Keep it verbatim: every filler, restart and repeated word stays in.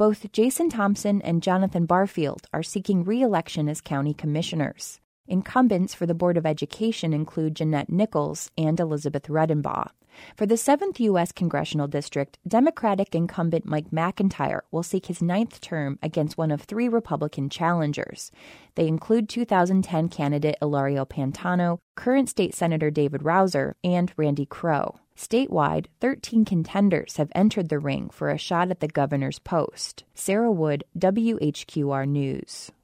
Both Jason Thompson and Jonathan Barfield are seeking re-election as county commissioners. Incumbents for the Board of Education include Jeanette Nichols and Elizabeth Redenbaugh. For the seventh U S Congressional District, Democratic incumbent Mike McIntyre will seek his ninth term against one of three Republican challengers. They include two thousand ten candidate Ilario Pantano, current state Senator David Rouser, and Randy Crowe. Statewide, thirteen contenders have entered the ring for a shot at the governor's post. Sarah Wood, W H Q R News.